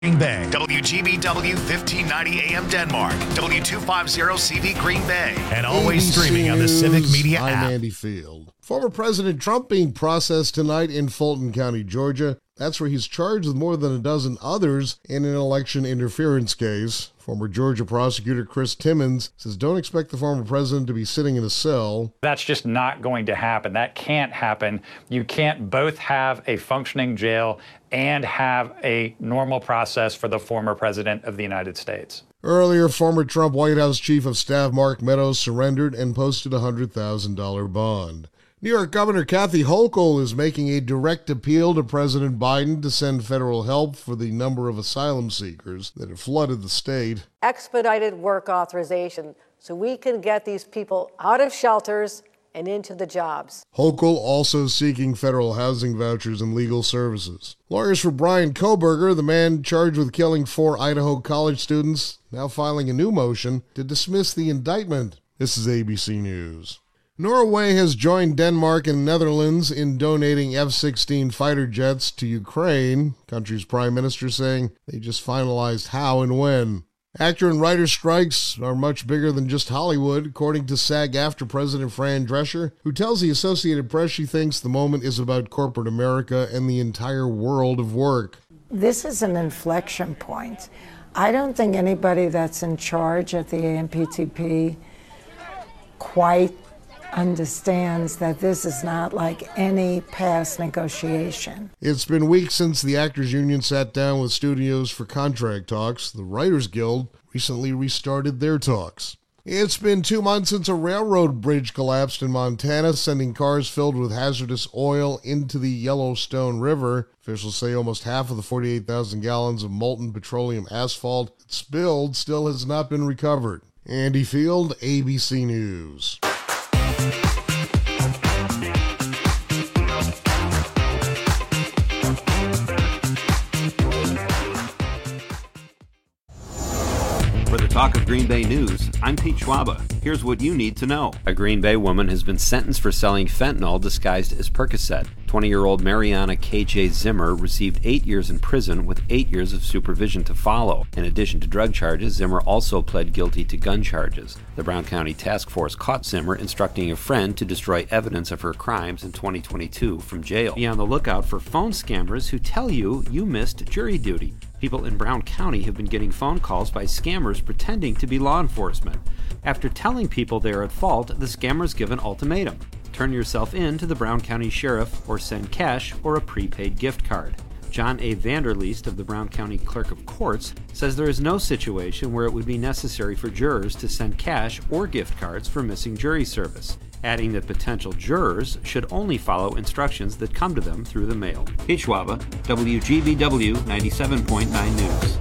Green Bay, WGBW 1590 AM Denmark, W250CV Green Bay, and always ABC streaming on the Civic Media I'm app. Andy Field. Former President Trump being processed tonight in Fulton County, Georgia. That's where he's charged with more than a dozen others in an election interference case. Former Georgia prosecutor Chris Timmons says don't expect the former president to be sitting in a cell. That's just not going to happen. That can't happen. You can't both have a functioning jail and have a normal process for the former president of the United States. Earlier, former Trump White House Chief of Staff Mark Meadows surrendered and posted a $100,000 bond. New York Governor Kathy Hochul is making a direct appeal to President Biden to send federal help for the number of asylum seekers that have flooded the state. Expedited work authorization so we can get these people out of shelters and into the jobs. Hochul also seeking federal housing vouchers and legal services. Lawyers for Brian Kohberger, the man charged with killing 4 Idaho college students, now filing a new motion to dismiss the indictment. This is ABC News. Norway has joined Denmark and Netherlands in donating F-16 fighter jets to Ukraine, country's prime minister saying they just finalized how and when. Actor and writer strikes are much bigger than just Hollywood, according to SAG-AFTRA President Fran Drescher, who tells the Associated Press she thinks the moment is about corporate America and the entire world of work. This is an inflection point. I don't think anybody that's in charge at the AMPTP quite understands that this is not like any past negotiation. It's been weeks since the Actors Union sat down with studios for contract talks. The Writers Guild recently restarted their talks. It's been 2 months since a railroad bridge collapsed in Montana, sending cars filled with hazardous oil into the Yellowstone River. Officials say almost half of the 48,000 gallons of molten petroleum asphalt that spilled still has not been recovered. Andy Field, ABC News. For the Talk of Green Bay News, I'm Pete Schwaba. Here's what you need to know. A Green Bay woman has been sentenced for selling fentanyl disguised as Percocet. 20-year-old Mariana K.J. Zimmer received 8 years in prison with 8 years of supervision to follow. In addition to drug charges, Zimmer also pled guilty to gun charges. The Brown County Task Force caught Zimmer instructing a friend to destroy evidence of her crimes in 2022 from jail. Be on the lookout for phone scammers who tell you you missed jury duty. People in Brown County have been getting phone calls by scammers pretending to be law enforcement. After telling people they are at fault, the scammers give an ultimatum. Turn yourself in to the Brown County Sheriff or send cash or a prepaid gift card. John A. Vanderleest of the Brown County Clerk of Courts says there is no situation where it would be necessary for jurors to send cash or gift cards for missing jury service, adding that potential jurors should only follow instructions that come to them through the mail. Pete Schwaba, WGBW 97.9 News.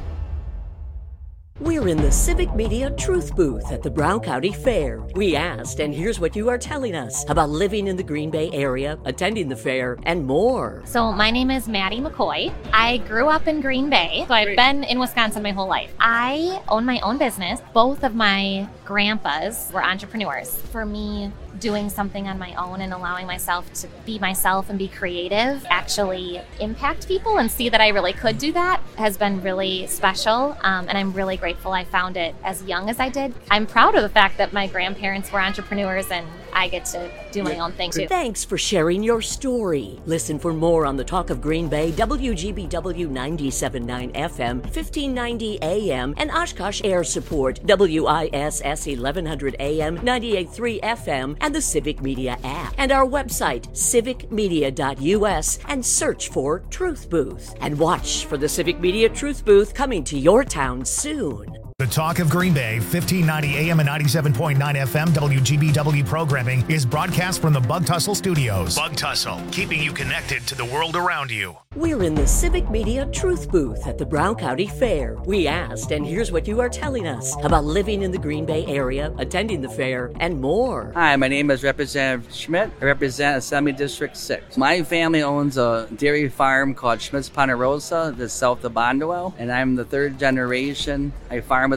We're in the Civic Media Truth Booth at the Brown County Fair. We asked, and here's what you are telling us about living in the Green Bay area, attending the fair, and more. So my name is Maddie McCoy. I grew up in Green Bay, so I've been in Wisconsin my whole life. I own my own business. Both of my grandpas were entrepreneurs. For me, doing something on my own and allowing myself to be myself and be creative, actually impact people and see that I really could do that has been really special. And I'm really grateful I found it as young as I did. I'm proud of the fact that my grandparents were entrepreneurs and I get to do my own thing too. Thanks for sharing your story. Listen for more on the Talk of Green Bay, WGBW 97.9 FM, 1590 AM, and Oshkosh Air Support, WISS 1100 AM, 98.3 FM, and the Civic Media app. And our website, civicmedia.us, and search for Truth Booth. And watch for the Civic Media Truth Booth coming to your town soon. The Talk of Green Bay, 1590 AM and 97.9 FM WGBW programming is broadcast from the Bug Tussle Studios. Bug Tussle, keeping you connected to the world around you. We're in the Civic Media Truth Booth at the Brown County Fair. We asked, and here's what you are telling us about living in the Green Bay area, attending the fair, and more. Hi, my name is Representative Schmidt. I represent Assembly District 6. My family owns a dairy farm called Schmidt's Ponderosa, that's south of Bondwell, and I'm the third generation. I farm with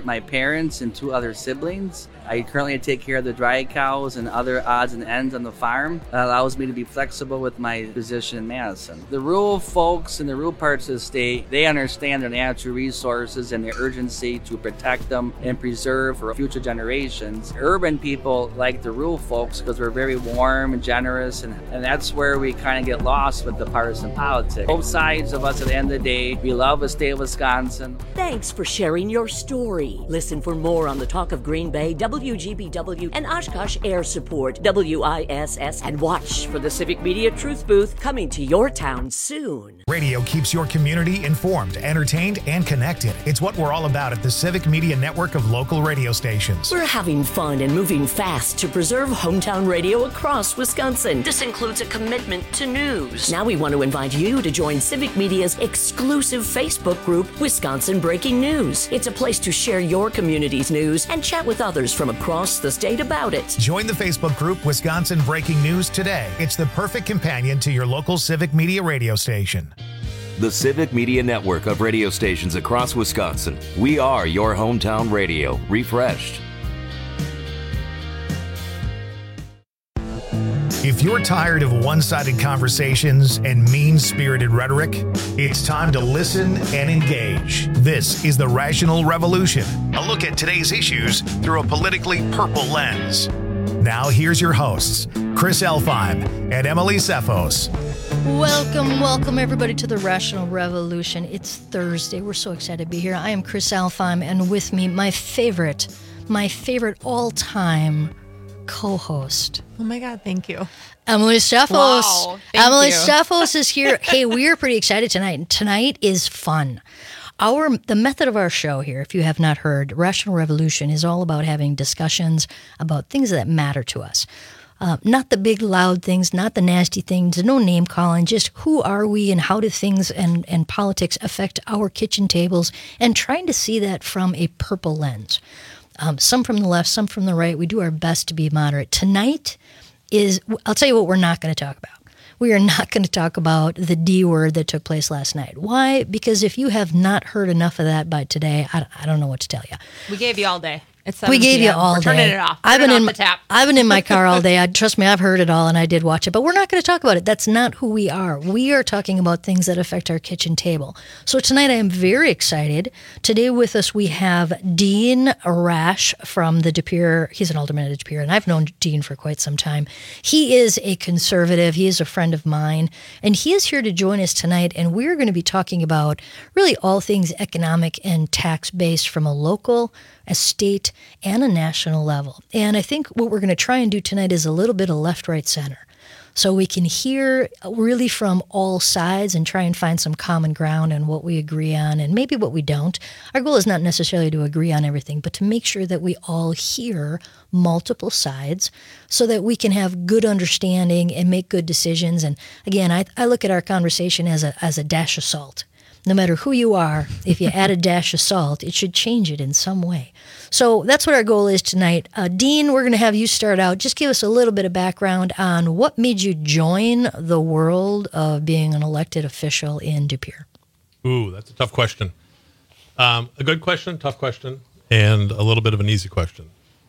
with my parents and 2 other siblings. I currently take care of the dry cows and other odds and ends on the farm. That allows me to be flexible with my position in Madison. The rural folks in the rural parts of the state, they understand their natural resources and the urgency to protect them and preserve for future generations. Urban people like the rural folks because we're very warm and generous, and that's where we kind of get lost with the partisan politics. Both sides of us at the end of the day, we love the state of Wisconsin. Thanks for sharing your story. Listen for more on the Talk of Green Bay, WGBW, and Oshkosh Air Support, WISS, and watch for the Civic Media Truth Booth coming to your town soon. Radio keeps your community informed, entertained, and connected. It's what we're all about at the Civic Media Network of local radio stations. We're having fun and moving fast to preserve hometown radio across Wisconsin. This includes a commitment to news. Now we want to invite you to join Civic Media's exclusive Facebook group, Wisconsin Breaking News. It's a place to share your community's news and chat with others from across the state about it. Join the Facebook group Wisconsin Breaking News today. It's the perfect companion to your local Civic Media radio station. The Civic Media Network of radio stations across Wisconsin. We are your hometown radio, refreshed. If you're tired of one-sided conversations and mean-spirited rhetoric, it's time to listen and engage. This is The Rational Revolution, a look at today's issues through a politically purple lens. Now here's your hosts, Chris Elfheim and Emily Sefos. Welcome everybody to The Rational Revolution. It's Thursday. We're so excited to be here. I am Chris Elfheim, and with me, my favorite all-time co-host. Oh my God, thank you. Emily Sefos. Wow, Emily you. Sefos is here. Hey, we are pretty excited tonight. Tonight is fun. The method of our show here, if you have not heard, Rational Revolution is all about having discussions about things that matter to us. Not the big loud things, not the nasty things, no name calling, just who are we and how do things and politics affect our kitchen tables, and trying to see that from a purple lens. Some from the left, some from the right. We do our best to be moderate. Tonight I'll tell you what we're not going to talk about. We are not going to talk about the D word that took place last night. Why? Because if you have not heard enough of that by today, I don't know what to tell you. We gave you all day. We gave you all day. We're turning it off. I've been in my car all day. Trust me, I've heard it all, and I did watch it. But we're not going to talk about it. That's not who we are. We are talking about things that affect our kitchen table. So tonight I am very excited. Today with us we have Dean Rash from the De Pere. He's an alderman at De Pere, and I've known Dean for quite some time. He is a conservative. He is a friend of mine, and he is here to join us tonight, and we're going to be talking about really all things economic and tax-based from a local, a state, and a national level. And I think what we're going to try and do tonight is a little bit of left, right, center. So we can hear really from all sides and try and find some common ground and what we agree on and maybe what we don't. Our goal is not necessarily to agree on everything, but to make sure that we all hear multiple sides so that we can have good understanding and make good decisions. And again, I look at our conversation as a dash of salt. No matter who you are, if you add a dash of salt, it should change it in some way. So that's what our goal is tonight. Dean, we're going to have you start out. Just give us a little bit of background on what made you join the world of being an elected official in De Pere. Ooh, that's a tough question. A good question, tough question, and a little bit of an easy question.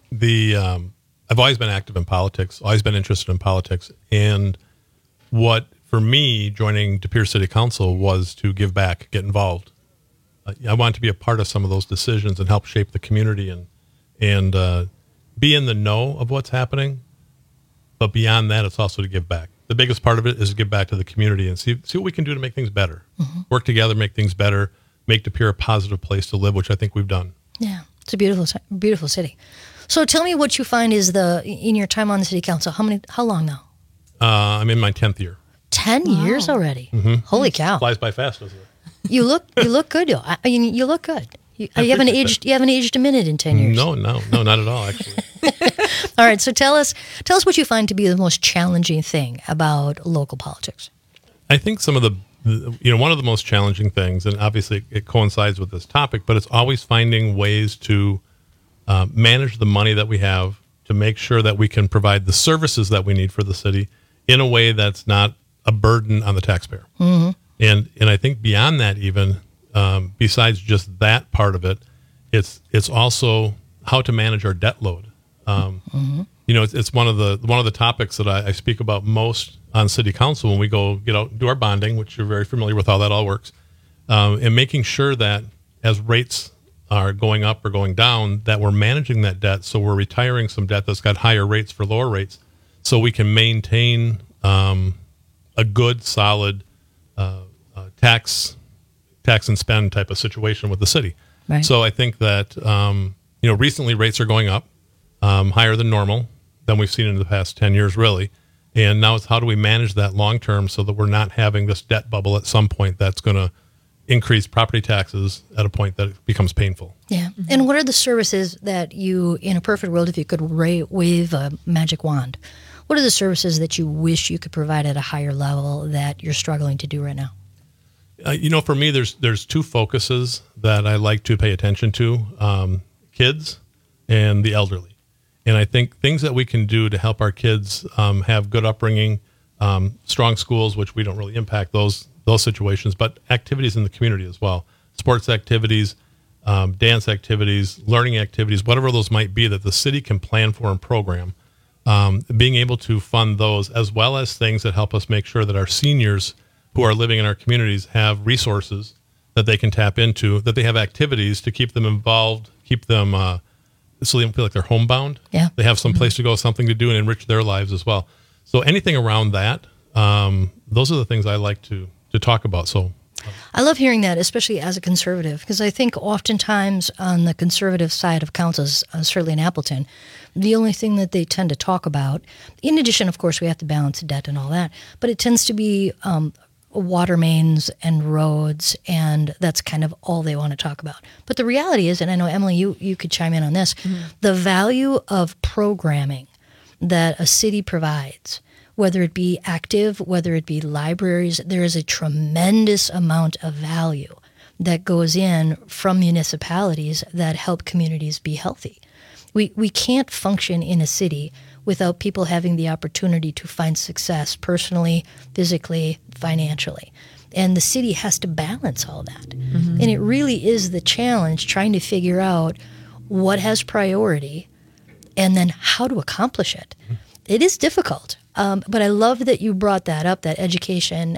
I've always been active in politics, always been interested in politics, and what for me, joining De Pere City Council was to give back, get involved. I wanted to be a part of some of those decisions and help shape the community and be in the know of what's happening. But beyond that, it's also to give back. The biggest part of it is to give back to the community and see what we can do to make things better. Mm-hmm. Work together, make things better, make De Pere a positive place to live, which I think we've done. Yeah, it's a beautiful city. So tell me what you find is in your time on the city council. How long now? I'm in my 10th year. 10 years already. Mm-hmm. Holy cow! Flies by fast, doesn't it? You look good. I mean, you look good. You haven't aged. You haven't aged a minute in 10 years. No, not at all. Actually. All right. So tell us what you find to be the most challenging thing about local politics. I think some of one of the most challenging things, and obviously it coincides with this topic, but it's always finding ways to manage the money that we have to make sure that we can provide the services that we need for the city in a way that's not a burden on the taxpayer. Mm-hmm. And I think beyond that, even besides just that part of it, It's also how to manage our debt load. It's one of the topics that I speak about most on city council when we go get out and do our bonding, which you're very familiar with how that all works, and making sure that as rates are going up or going down, that we're managing that debt. So we're retiring some debt that's got higher rates for lower rates, so we can maintain a good, solid tax and spend type of situation with the city. Right. So I think that recently rates are going up higher than normal than we've seen in the past 10 years, really. And now it's how do we manage that long term so that we're not having this debt bubble at some point that's going to increase property taxes at a point that it becomes painful. Yeah. And what are the services that you, in a perfect world, if you could wave a magic wand, what are the services that you wish you could provide at a higher level that you're struggling to do right now? For me, there's two focuses that I like to pay attention to, kids and the elderly. And I think things that we can do to help our kids have good upbringing, strong schools, which we don't really impact those situations, but activities in the community as well. Sports activities, dance activities, learning activities, whatever those might be that the city can plan for and program. Being able to fund those, as well as things that help us make sure that our seniors who are living in our communities have resources that they can tap into, that they have activities to keep them involved, keep them so they don't feel like they're homebound. Yeah. They have some place to go, something to do, and enrich their lives as well. So anything around that, those are the things I like to talk about. So I love hearing that, especially as a conservative, because I think oftentimes on the conservative side of councils, certainly in Appleton, the only thing that they tend to talk about, in addition, of course, we have to balance debt and all that, but it tends to be water mains and roads, and that's kind of all they want to talk about. But the reality is, and I know, Emily, you could chime in on this, the value of programming that a city provides, whether it be active, whether it be libraries, there is a tremendous amount of value that goes in from municipalities that help communities be healthy. We can't function in a city without people having the opportunity to find success personally, physically, financially. And the city has to balance all that. And it really is the challenge trying to figure out what has priority and then how to accomplish it. It is difficult. But I love that you brought that up, that education,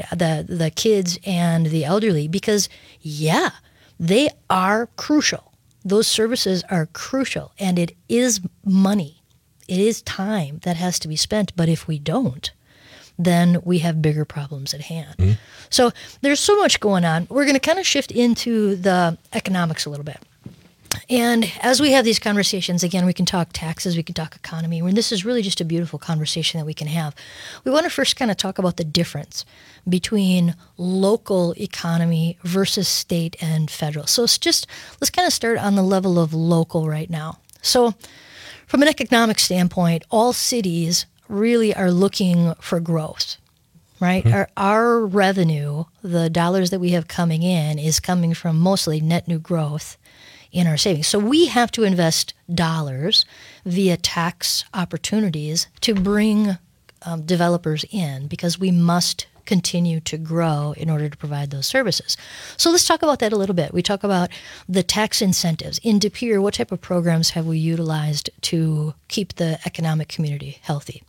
the kids and the elderly, because, yeah, they are crucial. Those services are crucial, and it is money. It is time that has to be spent, but if we don't, then we have bigger problems at hand. So there's so much going on. We're going to kind of shift into the economics a little bit. And as we have these conversations, again, we can talk taxes, we can talk economy, and this is really just a beautiful conversation that we can have. We want to first kind of talk about the difference between local economy versus state and federal. So let's kind of start on the level of local right now. So from an economic standpoint, all cities really are looking for growth, right? Our revenue, the dollars that we have coming in, is coming from mostly net new growth in our savings. So we have to invest dollars via tax opportunities to bring developers in, because we must continue to grow in order to provide those services. So let's talk about that a little bit. We talk about the tax incentives. In De Pere, what type of programs have we utilized to keep the economic community healthy?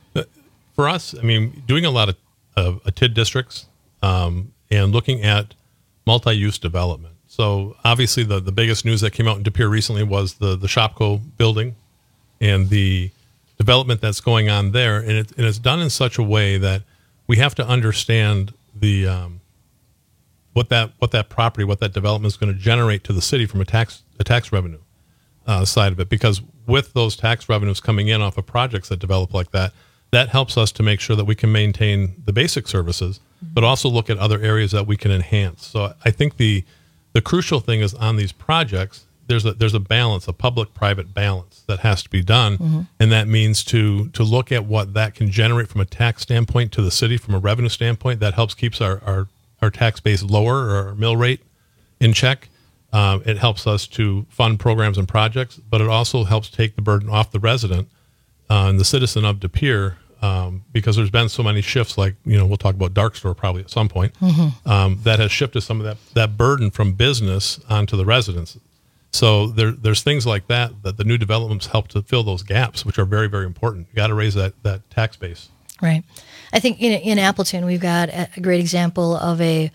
For us, doing a lot of TID districts and looking at multi-use development. So obviously the biggest news that came out in De Pere recently was the Shopko building and the development that's going on there. And it's done in such a way that we have to understand the what that property, what that development is going to generate to the city from a tax revenue side of it. Because with those tax revenues coming in off of projects that develop like that, that helps us to make sure that we can maintain the basic services, but also look at other areas that we can enhance. So I think the crucial thing is on these projects, there's a balance, a public-private balance that has to be done, and that means to look at what that can generate from a tax standpoint to the city, from a revenue standpoint. That helps keeps our tax base lower, or our mill rate in check. It helps us to fund programs and projects, but it also helps take the burden off the resident and the citizen of De Pere, because there's been so many shifts, like, we'll talk about dark store probably at some point, that has shifted some of that burden from business onto the residents. So there's things like that the new developments help to fill those gaps, which are very, very important. You got to raise that tax base. Right. I think in Appleton we've got a great example of a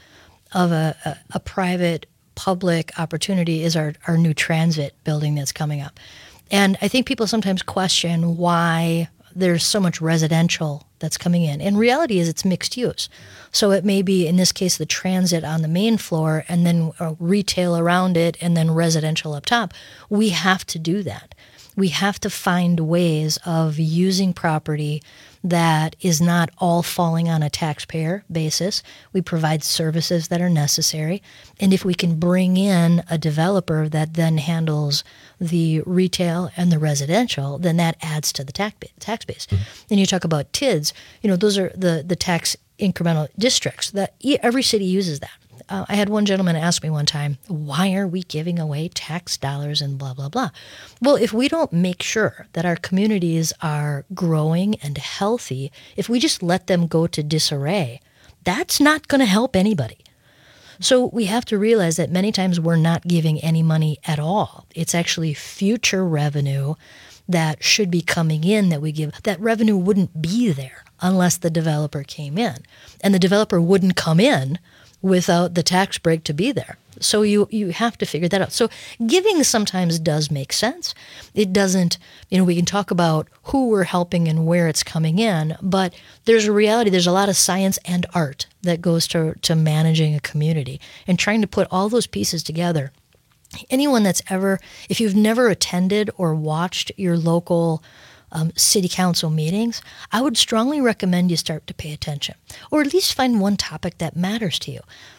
private public opportunity is our new transit building that's coming up. And I think people sometimes question why there's so much residential that's coming in. And reality is it's mixed use. So it may be, in this case, the transit on the main floor and then retail around it and then residential up top. We have to do that. We have to find ways of using property that is not all falling on a taxpayer basis. We provide services that are necessary. And if we can bring in a developer that then handles the retail and the residential, then that adds to the tax base. Mm-hmm. And you talk about TIDs, those are the tax incremental districts that every city uses that. I had one gentleman ask me one time, why are we giving away tax dollars and blah, blah, blah? Well, if we don't make sure that our communities are growing and healthy, if we just let them go to disarray, that's not going to help anybody. So we have to realize that many times we're not giving any money at all. It's actually future revenue that should be coming in that we give. That revenue wouldn't be there unless the developer came in. And the developer wouldn't come in without the tax break to be there. So you have to figure that out. So giving sometimes does make sense. It doesn't, we can talk about who we're helping and where it's coming in, but there's a reality, there's a lot of science and art that goes to managing a community and trying to put all those pieces together. Anyone that's if you've never attended or watched your local city council meetings, I would strongly recommend you start to pay attention, or at least find one topic that matters to you.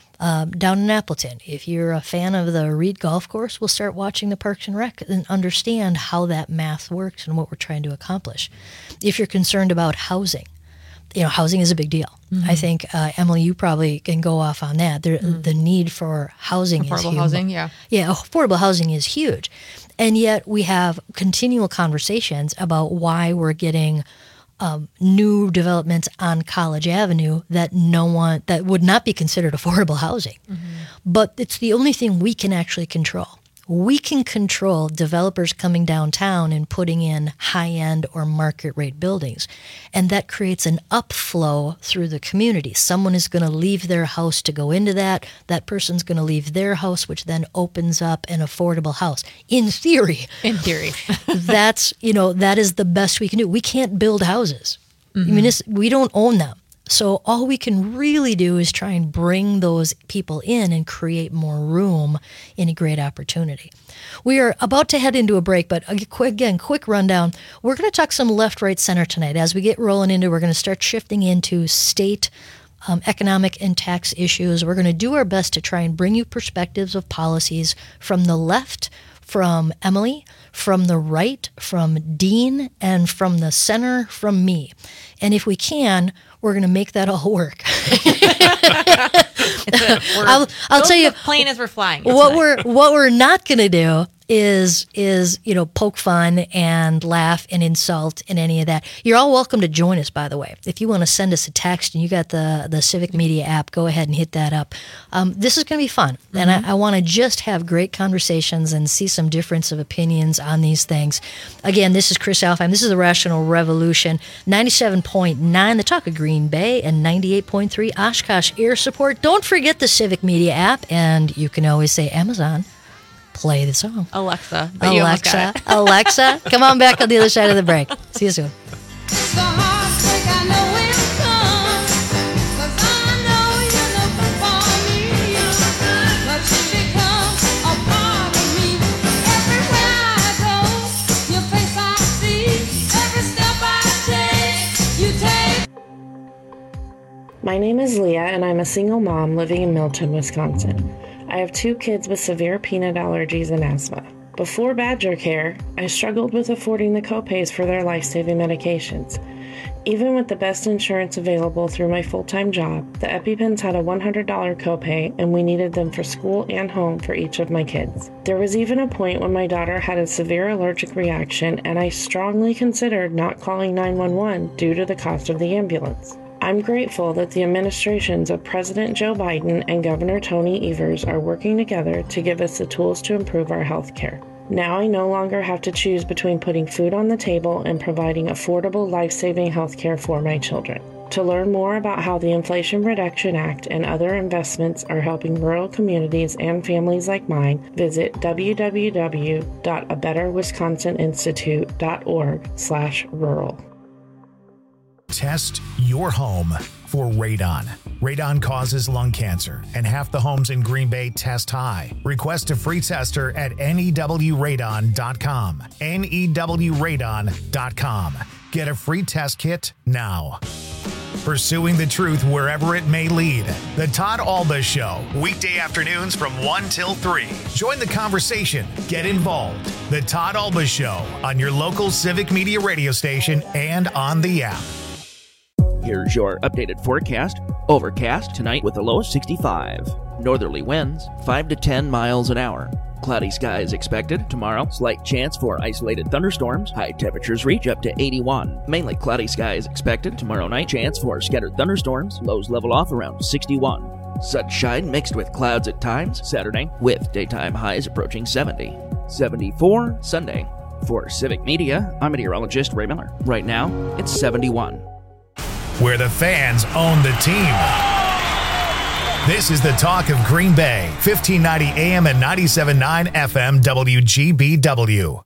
Down in Appleton, if you're a fan of the Reed Golf Course, we'll start watching the Parks and Rec and understand how that math works and what we're trying to accomplish. If you're concerned about housing, housing is a big deal. Mm-hmm. I think, Emily, you probably can go off on that. The need for housing is huge. Affordable housing, yeah. Yeah, affordable housing is huge. And yet we have continual conversations about why we're getting new developments on College Avenue that would not be considered affordable housing. Mm-hmm. But it's the only thing we can actually control. We can control developers coming downtown and putting in high-end or market-rate buildings. And that creates an upflow through the community. Someone is going to leave their house to go into that. That person's going to leave their house, which then opens up an affordable house. In theory. That is the best we can do. We can't build houses. Mm-hmm. We don't own them. So all we can really do is try and bring those people in and create more room in a great opportunity. We are about to head into a break, but quick rundown. We're going to talk some left, right, center tonight. As we get rolling into, we're going to start shifting into state economic and tax issues. We're going to do our best to try and bring you perspectives of policies from the left, from Emily, from the right, from Dean, and from the center, from me. And if we can, we're going to make that all work. I'll tell you, plane as we're flying. What we're not going to do is poke fun and laugh and insult and any of that. You're all welcome to join us, by the way. If you want to send us a text and you got the Civic Media app, go ahead and hit that up. This is going to be fun, and I want to just have great conversations and see some difference of opinions on these things. Again, this is Chris Alfheim. This is the Rational Revolution. 97.9, the Talk of Green Bay, and 98.3 Oshkosh Air Support. Don't forget the Civic Media app, and you can always say, Amazon, play the song. Alexa, come on back on the other side of the break. See you soon. My name is Leah, and I'm a single mom living in Milton, Wisconsin. I have 2 kids with severe peanut allergies and asthma. Before Badger Care, I struggled with affording the copays for their life-saving medications. Even with the best insurance available through my full-time job, the EpiPens had a $100 copay, and we needed them for school and home for each of my kids. There was even a point when my daughter had a severe allergic reaction, and I strongly considered not calling 911 due to the cost of the ambulance. I'm grateful that the administrations of President Joe Biden and Governor Tony Evers are working together to give us the tools to improve our health care. Now I no longer have to choose between putting food on the table and providing affordable, life-saving health care for my children. To learn more about how the Inflation Reduction Act and other investments are helping rural communities and families like mine, visit www.abetterwisconsininstitute.org/rural. Test your home for radon. Radon causes lung cancer, and half the homes in Green Bay test high. Request a free tester at newradon.com. newradon.com. Get a free test kit now. Pursuing the truth wherever it may lead. The Todd Alba Show, weekday afternoons from 1 till 3. Join the conversation. Get involved. The Todd Alba Show on your local Civic Media radio station and on the app. Here's your updated forecast. Overcast tonight with a low of 65. Northerly winds 5 to 10 miles an hour. Cloudy skies expected tomorrow. Slight chance for isolated thunderstorms. High temperatures reach up to 81. Mainly cloudy skies expected tomorrow night. Chance for scattered thunderstorms. Lows level off around 61. Sunshine mixed with clouds at times Saturday, with daytime highs approaching 70. 74 Sunday. For Civic Media, I'm meteorologist Ray Miller. Right now, it's 71. Where the fans own the team. This is the talk of Green Bay, 1590 AM and 97.9 FM WGBW.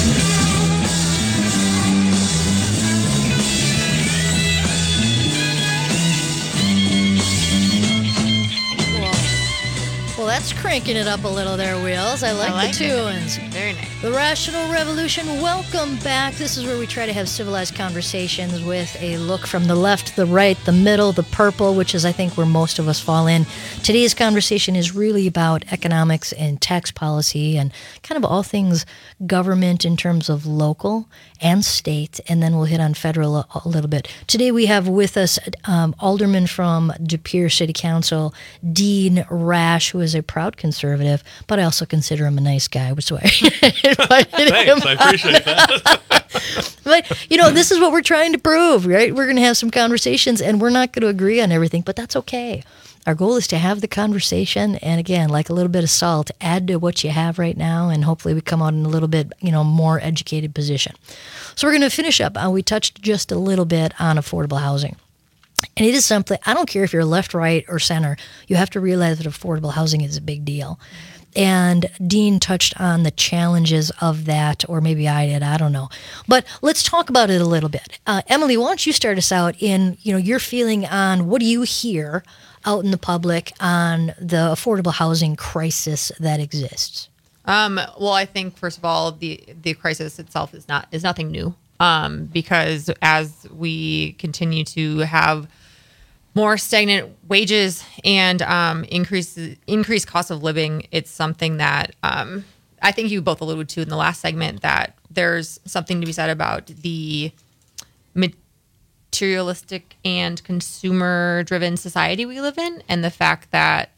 Well, that's cranking it up a little there, Wheels. I like the tunes. Very nice. The Rational Revolution, welcome back. This is where we try to have civilized conversations with a look from the left, the right, the middle, the purple, which is, I think, where most of us fall in. Today's conversation is really about economics and tax policy and kind of all things government in terms of local and state, and then we'll hit on federal a little bit. Today we have with us Alderman from De Pere City Council, Dean Rash, who is a proud conservative, but I also consider him a nice guy, which is why Thanks, I appreciate that. But, this is what we're trying to prove, right? We're going to have some conversations, and we're not going to agree on everything, but that's okay. Our goal is to have the conversation, and again, like a little bit of salt, add to what you have right now, and hopefully we come out in a little bit, more educated position. So we're going to finish up. We touched just a little bit on affordable housing. And it is something, I don't care if you're left, right, or center, you have to realize that affordable housing is a big deal. And Dean touched on the challenges of that, or maybe I did, I don't know. But let's talk about it a little bit. Emily, why don't you start us out in, your feeling on what do you hear out in the public on the affordable housing crisis that exists? Well, I think, first of all, the crisis itself is nothing new, because as we continue to have more stagnant wages and increased cost of living, it's something that I think you both alluded to in the last segment, that there's something to be said about the materialistic and consumer-driven society we live in, and the fact that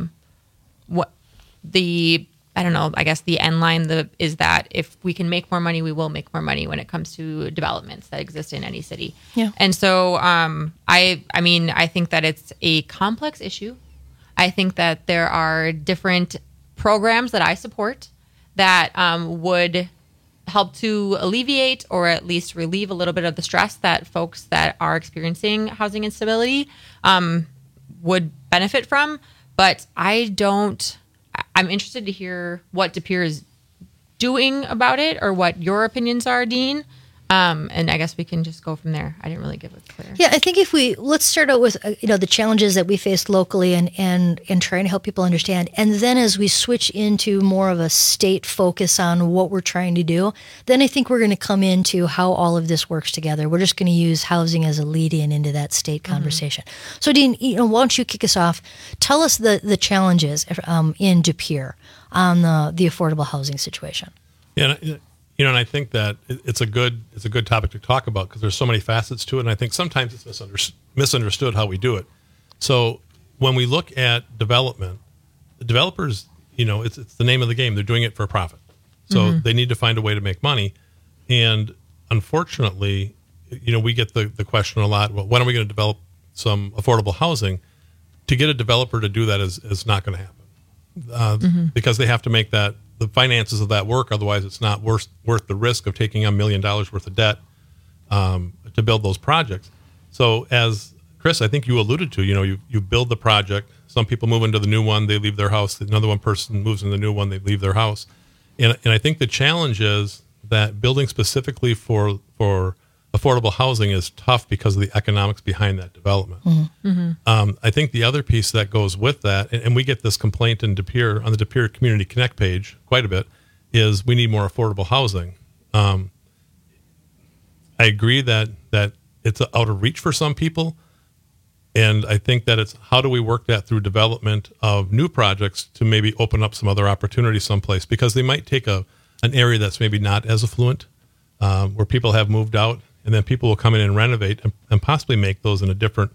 I guess the end line is that if we can make more money, we will make more money when it comes to developments that exist in any city. Yeah. And so I think that it's a complex issue. I think that there are different programs that I support that would help to alleviate or at least relieve a little bit of the stress that folks that are experiencing housing instability would benefit from. But I'm interested to hear what De Pere is doing about it, or what your opinions are, Dean. And I guess we can just go from there. I didn't really give it clear. Yeah, I think let's start out with the challenges that we face locally and trying to help people understand, and then as we switch into more of a state focus on what we're trying to do, then I think we're going to come into how all of this works together. We're just going to use housing as a lead-in into that state conversation. So, Dean, why don't you kick us off? Tell us the challenges in De Pere on the affordable housing situation. Yeah. And I think that it's a good topic to talk about because there's so many facets to it, and I think sometimes it's misunderstood how we do it. So when we look at development, the developers, it's the name of the game. They're doing it for a profit, so they need to find a way to make money. And unfortunately, we get the question a lot. Well, when are we going to develop some affordable housing, to get a developer to do that is not going to happen because they have to make the finances of that work. Otherwise, it's not worth the risk of taking $1 million worth of debt to build those projects. So as Chris, I think you alluded to, you build the project. Some people move into the new one, they leave their house. Another one person moves in the new one, they leave their house. And I think the challenge is that building specifically for affordable housing is tough because of the economics behind that development. I think the other piece that goes with that, and we get this complaint in De Pere on the De Pere Community Connect page quite a bit, is we need more affordable housing. I agree that it's out of reach for some people. And I think that it's how do we work that through development of new projects to maybe open up some other opportunities someplace, because they might take an area that's maybe not as affluent, where people have moved out, and then people will come in and renovate and possibly make those in a different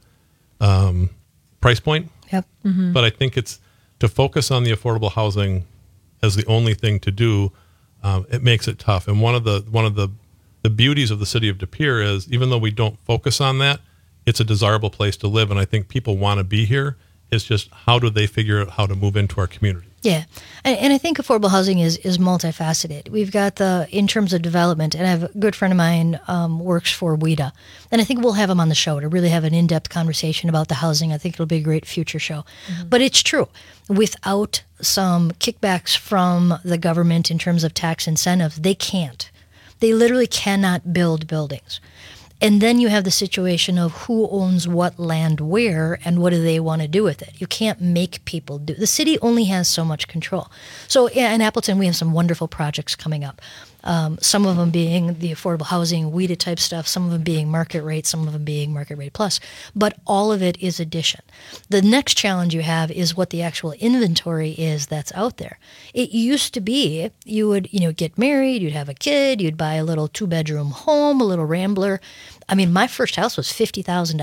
price point. Yep. But I think it's to focus on the affordable housing as the only thing to do. It makes it tough. And one of the beauties of the city of De Pere is, even though we don't focus on that, it's a desirable place to live, and I think people want to be here. It's just how do they figure out how to move into our community? Yeah, and I think affordable housing is multifaceted. We've got in terms of development, and I have a good friend of mine works for WIDA, and I think we'll have him on the show to really have an in-depth conversation about the housing. I think it'll be a great future show. But it's true, without some kickbacks from the government in terms of tax incentives, they can't. They literally cannot build buildings. And then you have the situation of who owns what land where and what do they want to do with it. You can't make people do. The city only has so much control. So in Appleton, we have some wonderful projects coming up. Some of them being the affordable housing, WIDA type stuff, some of them being market rate, some of them being market rate plus. But all of it is addition. The next challenge you have is what the actual inventory is that's out there. It used to be you would get married, you'd have a kid, you'd buy a little 2-bedroom home, a little Rambler. I mean, my first house was $50,000.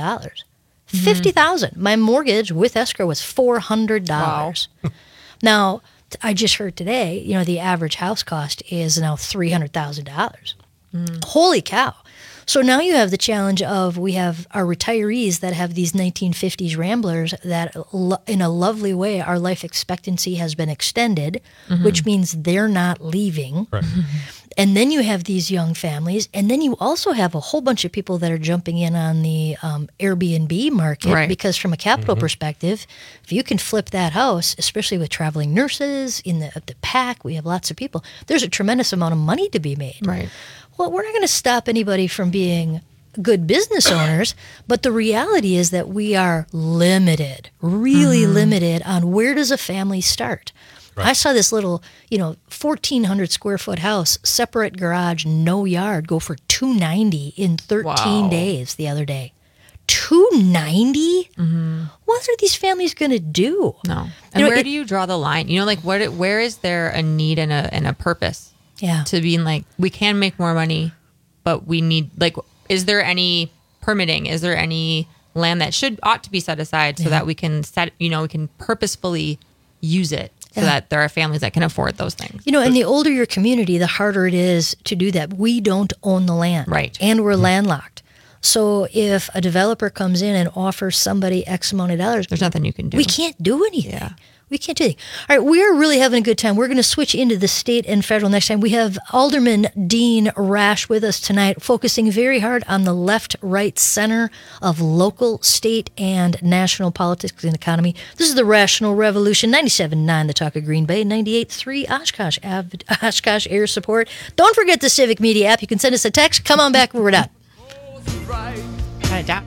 $50,000. My mortgage with escrow was $400. Wow. Now, I just heard today, the average house cost is now $300,000. Holy cow. So now you have the challenge of we have our retirees that have these 1950s Ramblers that in a lovely way, our life expectancy has been extended, which means they're not leaving. Right. And then you have these young families, and then you also have a whole bunch of people that are jumping in on the Airbnb market, because from a capital perspective, if you can flip that house, especially with traveling nurses in the pack, we have lots of people, there's a tremendous amount of money to be made. Right. Well, we're not going to stop anybody from being good business owners, but the reality is that we are limited, really limited on where does a family start. Right. I saw this little, 1,400 square foot house, separate garage, no yard, go for $290 in 13 days the other day. $290? What are these families going to do? No. And where do you draw the line? Where is there a need and a purpose? Yeah. To being like, we can make more money, but we need, is there any permitting? Is there any land that ought to be set aside so that we can we can purposefully use it? So that there are families that can afford those things. And the older your community, the harder it is to do that. We don't own the land. Right. And we're landlocked. So if a developer comes in and offers somebody X amount of dollars, there's nothing you can do. We can't do anything. Yeah. We can't do anything. All right, we're really having a good time. We're going to switch into the state and federal next time. We have Alderman Dean Rash with us tonight, focusing very hard on the left, right, center of local, state, and national politics and economy. This is the Rational Revolution, 97.9 The Talk of Green Bay, 98.3 Oshkosh Air Support. Don't forget the Civic Media app. You can send us a text. Come on back when we're done. Got it down.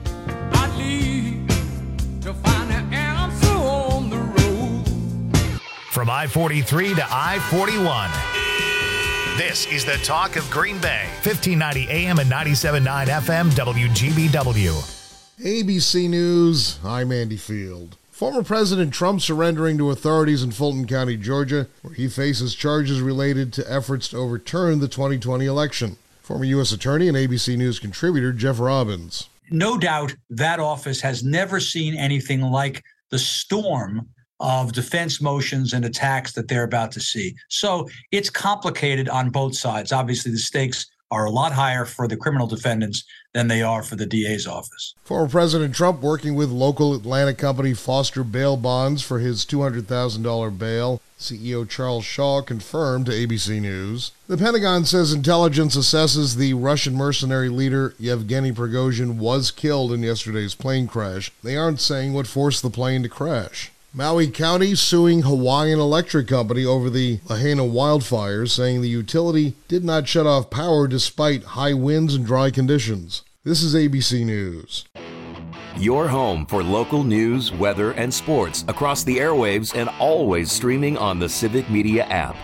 From I-43 to I-41. This is the Talk of Green Bay, 1590 AM and 97.9 FM WGBW. ABC News, I'm Andy Field. Former President Trump surrendering to authorities in Fulton County, Georgia, where he faces charges related to efforts to overturn the 2020 election. Former U.S. Attorney and ABC News contributor Jeff Robbins. No doubt that office has never seen anything like the storm of defense motions and attacks that they're about to see. So it's complicated on both sides. Obviously, the stakes are a lot higher for the criminal defendants than they are for the DA's office. Former President Trump working with local Atlanta company Foster Bail Bonds for his $200,000 bail. CEO Charles Shaw confirmed to ABC News. The Pentagon says intelligence assesses the Russian mercenary leader Yevgeny Prigozhin was killed in yesterday's plane crash. They aren't saying what forced the plane to crash. Maui County suing Hawaiian Electric Company over the Lahaina wildfires, saying the utility did not shut off power despite high winds and dry conditions. This is ABC News. Your home for local news, weather, and sports across the airwaves and always streaming on the Civic Media app.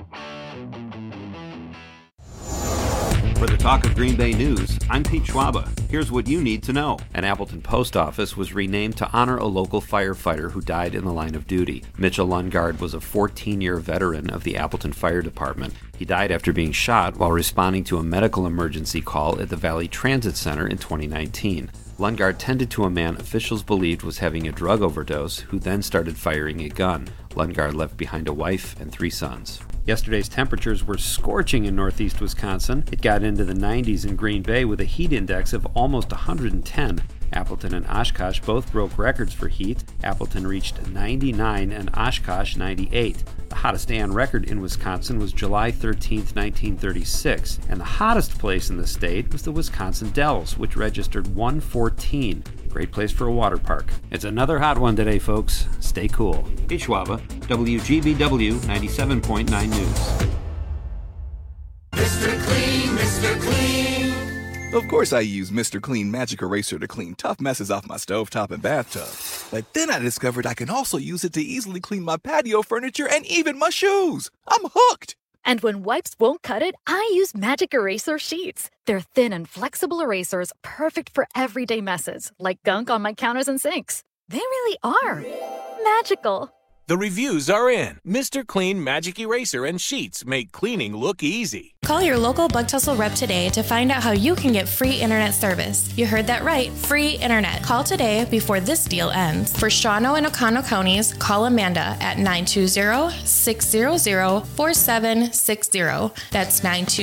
For the Talk of Green Bay News, I'm Pete Schwaba. Here's what you need to know. An Appleton post office was renamed to honor a local firefighter who died in the line of duty. Mitchell Lundgaard was a 14-year veteran of the Appleton Fire Department. He died after being shot while responding to a medical emergency call at the Valley Transit Center in 2019. Lundgaard tended to a man officials believed was having a drug overdose, who then started firing a gun. Lundgaard left behind a wife and 3 sons. Yesterday's temperatures were scorching in northeast Wisconsin. It got into the 90s in Green Bay with a heat index of almost 110. Appleton and Oshkosh both broke records for heat. Appleton reached 99 and Oshkosh 98. The hottest day on record in Wisconsin was July 13, 1936, and the hottest place in the state was the Wisconsin Dells, which registered 114. Great place for a water park. It's another hot one today, folks. Stay cool. Pete Schwaba, WGBW 97.9 News. Mr. Clean, Mr. Clean. Of course I use Mr. Clean Magic Eraser to clean tough messes off my stovetop and bathtub. But then I discovered I can also use it to easily clean my patio furniture and even my shoes. I'm hooked. And when wipes won't cut it, I use Magic Eraser Sheets. They're thin and flexible erasers, perfect for everyday messes, like gunk on my counters and sinks. They really are magical. The reviews are in. Mr. Clean Magic Eraser and Sheets make cleaning look easy. Call your local Bug Tussle rep today to find out how you can get free internet service. You heard that right, free internet. Call today before this deal ends. For Shawano and Oconto counties, call Amanda at 920-600-4760. That's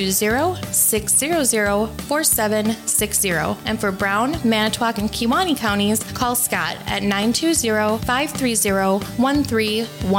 920-600-4760. And for Brown, Manitowoc, and Kewaunee counties, call Scott at 920-530-1311.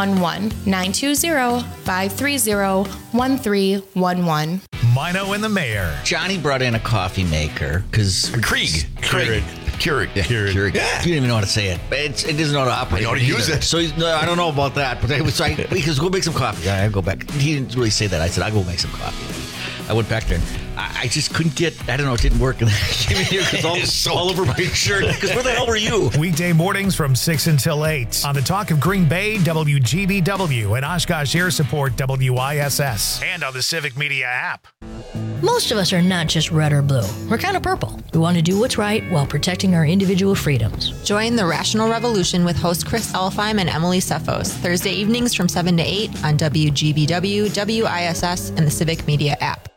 920-530-1311. Mino and the Mayor. Johnny brought in a coffee maker because Keurig. Yeah. You don't even know how to say it. It doesn't know how to operate. You know how to use it. So I don't know about that, but I was like, because go make some coffee. I go back. He didn't really say that. I said, I'll go make some coffee. I went back there. I just couldn't get, I don't know, it didn't work. And I came in here because all over my shirt. Because where the hell were you? Weekday mornings from 6 until 8 on the Talk of Green Bay, WGBW, and Oshkosh Air Support, WISS, and on the Civic Media app. Most of us are not just red or blue. We're kind of purple. We want to do what's right while protecting our individual freedoms. Join the Rational Revolution with host Chris Elfheim and Emily Cephos, Thursday evenings from 7 to 8 on WGBW, WISS, and the Civic Media app.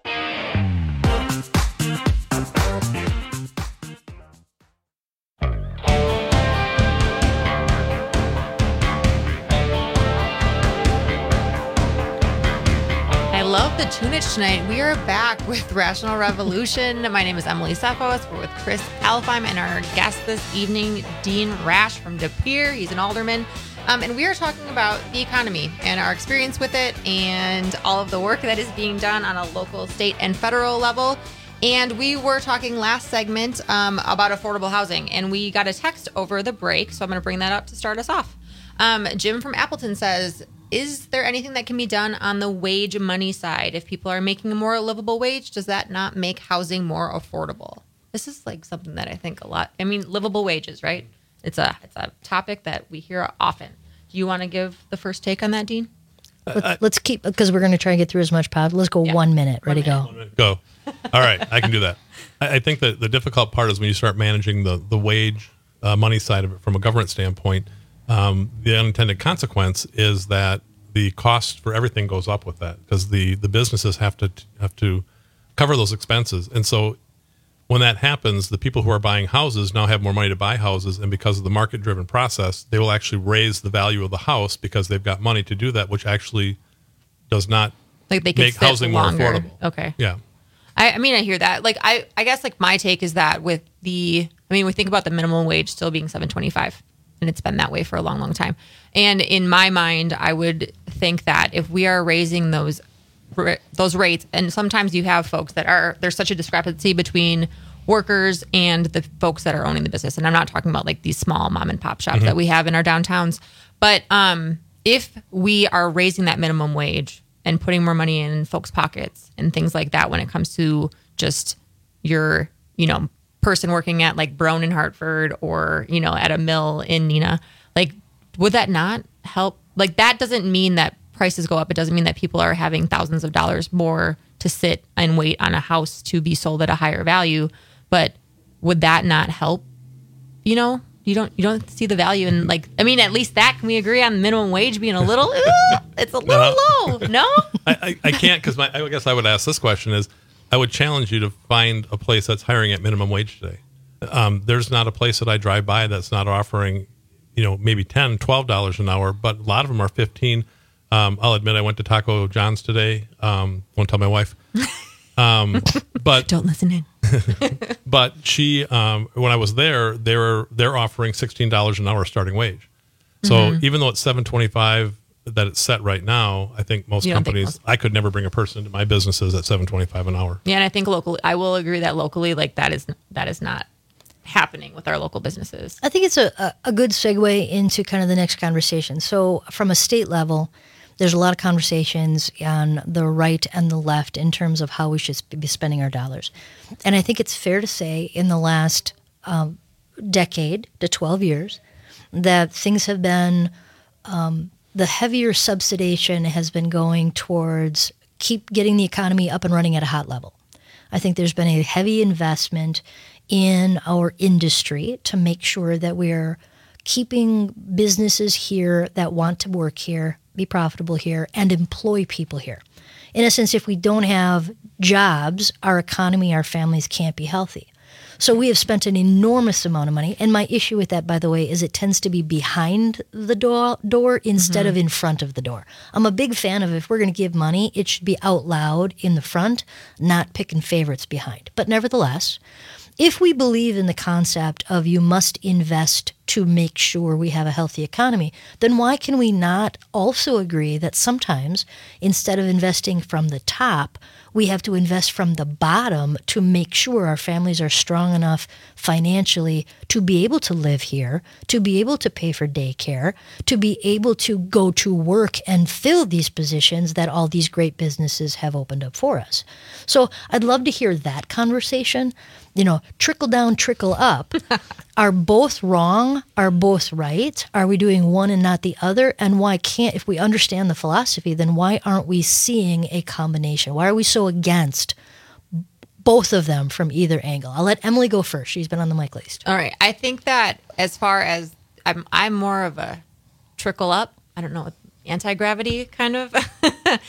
The tunage tonight. We are back with Rational Revolution. My name is Emily Cephos. We're with Chris Elfheim and our guest this evening, Dean Rash from De Pere. He's an alderman. And we are talking about the economy and our experience with it and all of the work that is being done on a local, state, and federal level. And we were talking last segment about affordable housing, and we got a text over the break, so I'm going to bring that up to start us off. Jim from Appleton says, is there anything that can be done on the wage money side? If people are making a more livable wage, does that not make housing more affordable? This is like something that I think a lot. I mean, livable wages, right? It's a topic that we hear often. Do you want to give the first take on that, Dean? Let's keep, because we're going to try to get through as much pod. Let's go 1 minute. Ready, go. Go. All right, I can do that. I think that the difficult part is when you start managing the wage money side of it from a government standpoint. The unintended consequence is that the cost for everything goes up with that, because the businesses have to cover those expenses. And so when that happens, the people who are buying houses now have more money to buy houses, and because of the market-driven process, they will actually raise the value of the house because they've got money to do that, which actually does not like they make housing more affordable. Okay. Yeah. I mean, I hear that. Like, I guess like my take is that we think about the minimum wage still being $7.25, and it's been that way for a long, long time. And in my mind, I would think that if we are raising those rates, and sometimes you have folks there's such a discrepancy between workers and the folks that are owning the business. And I'm not talking about like these small mom and pop shops that we have in our downtowns. But if we are raising that minimum wage and putting more money in folks' pockets and things like that, when it comes to just your, person working at like Brown in Hartford or, at a mill in Neenah, like, would that not help? Like, that doesn't mean that prices go up. It doesn't mean that people are having thousands of dollars more to sit and wait on a house to be sold at a higher value. But would that not help? You don't see the value in, like, I mean, at least that, can we agree on minimum wage being a little, it's a little low, no? I can't, because I guess I would ask this question is, I would challenge you to find a place that's hiring at minimum wage today. There's not a place that I drive by that's not offering, maybe $10, $12 an hour, but a lot of them are $15. I'll admit I went to Taco John's today. Won't tell my wife. But don't listen in. But she, when I was there, they're offering $16 an hour starting wage. So even though it's $7.25 that it's set right now, I think most companies, I could never bring a person into my businesses at $7.25 an hour. Yeah, and I think locally, I will agree that locally, like that is not happening with our local businesses. I think it's a good segue into kind of the next conversation. So from a state level, there's a lot of conversations on the right and the left in terms of how we should be spending our dollars. And I think it's fair to say in the last decade to 12 years that things have been, the heavier subsidization has been going towards keep getting the economy up and running at a hot level. I think there's been a heavy investment in our industry to make sure that we're keeping businesses here that want to work here, be profitable here, and employ people here. In a sense, if we don't have jobs, our economy, our families can't be healthy. So we have spent an enormous amount of money. And my issue with that, by the way, is it tends to be behind the door instead of in front of the door. I'm a big fan of if we're going to give money, it should be out loud in the front, not picking favorites behind. But nevertheless, if we believe in the concept of you must invest to make sure we have a healthy economy, then why can we not also agree that sometimes instead of investing from the top, we have to invest from the bottom to make sure our families are strong enough financially to be able to live here, to be able to pay for daycare, to be able to go to work and fill these positions that all these great businesses have opened up for us. So I'd love to hear that conversation. Trickle down, trickle up. Are both wrong? Are both right? Are we doing one and not the other? And why can't, if we understand the philosophy, then why aren't we seeing a combination? Why are we so against both of them from either angle? I'll let Emily go first. She's been on the mic least. All right. I think that as far as I'm more of a trickle up, I don't know, anti-gravity kind of. But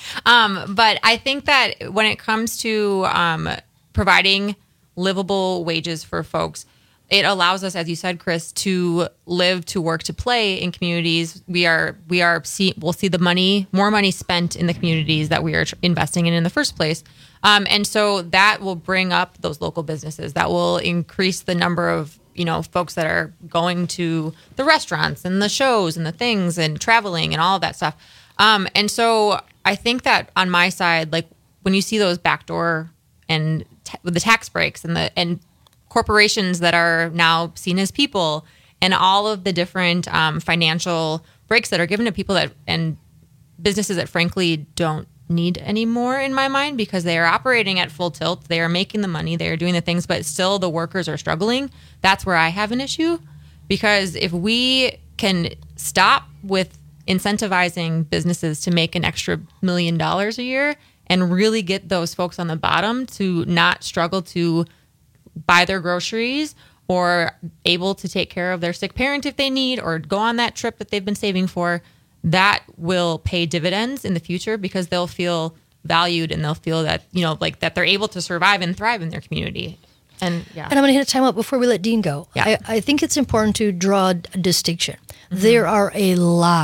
I think that when it comes to providing livable wages for folks, it allows us, as you said, Chris, to live, to work, to play in communities. We'll see the more money spent in the communities that we are investing in the first place. And so that will bring up those local businesses. That will increase the number of, folks that are going to the restaurants and the shows and the things and traveling and all of that stuff. And so I think that on my side, like when you see those backdoor and with the tax breaks and corporations that are now seen as people and all of the different financial breaks that are given to people and businesses that frankly don't need anymore in my mind because they are operating at full tilt. They are making the money. They are doing the things, but still the workers are struggling. That's where I have an issue because if we can stop with incentivizing businesses to make an extra $1 million a year and really get those folks on the bottom to not struggle to buy their groceries or able to take care of their sick parent if they need or go on that trip that they've been saving for, that will pay dividends in the future because they'll feel valued and they'll feel that, that they're able to survive and thrive in their community. And I'm going to hit a time out before we let Dean go. Yeah. I think it's important to draw a distinction. Mm-hmm. There are a lot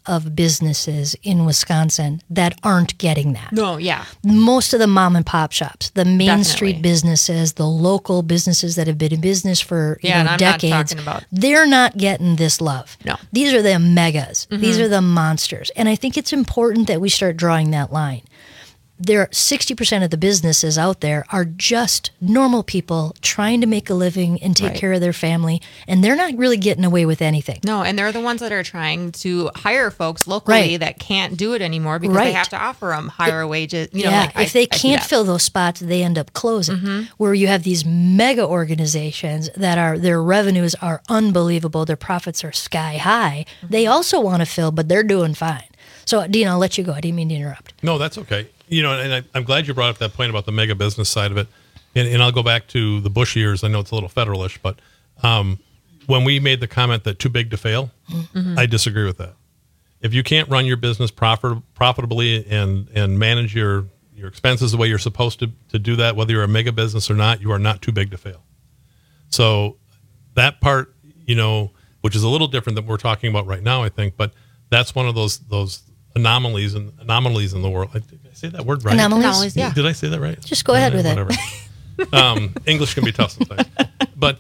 of businesses in Wisconsin that aren't getting that. No, yeah. Most of the mom and pop shops, the Main Definitely. Street businesses, the local businesses that have been in business for and I'm decades, not talking about. they're not getting this love. No. These are the megas. Mhm. These are the monsters. And I think it's important that we start drawing that line. There, 60% of the businesses out there are just normal people trying to make a living and take Right. care of their family, and they're not really getting away with anything. No, and they're the ones that are trying to hire folks locally Right. that can't do it anymore because Right. they have to offer them higher wages. You know, Yeah, like if they I see can't that. fill those spots, they end up closing. Mhm. Where you have these mega organizations that are their revenues are unbelievable, their profits are sky high. They also want to fill, but they're doing fine. So, Dean, I'll let you go. I didn't mean to interrupt. No, that's okay. You know, and I'm glad you brought up that point about the mega business side of it. And I'll go back to the Bush years. I know it's a little federalish, but when we made the comment that too big to fail, Mhm. I disagree with that. If you can't run your business profitably and manage your expenses the way you're supposed to do that, whether you're a mega business or not, you are not too big to fail. So that part, you know, which is a little different than we're talking about right now, I think, but that's one of those anomalies in the world. Did I say that word right? Anomalies, yeah. Did I say that right? Just go ahead with Whatever. it. English can be tough sometimes, but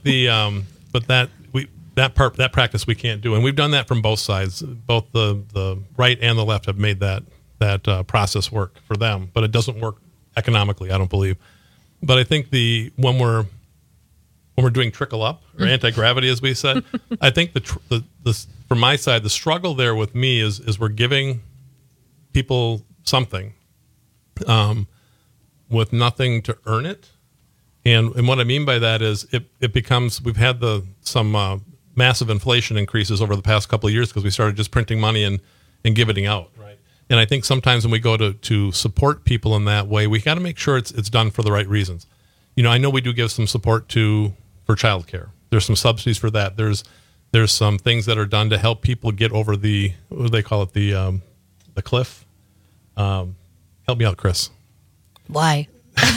that practice we can't do, and we've done that from both sides. Both the right and the left have made that process work for them, but it doesn't work economically, I don't believe. But I think when we're doing trickle up or anti-gravity, as we said, I think the from my side, the struggle there with me is we're giving people something with nothing to earn it. And what I mean by that is it becomes, we've had some massive inflation increases over the past couple of years because we started just printing money and giving it out. Right. And I think sometimes when we go to support people in that way, we got to make sure it's done for the right reasons. You know, I know we do give some support for childcare. There's some subsidies for that. There's some things that are done to help people get over what do they call it? The cliff. Help me out, Chris. Why?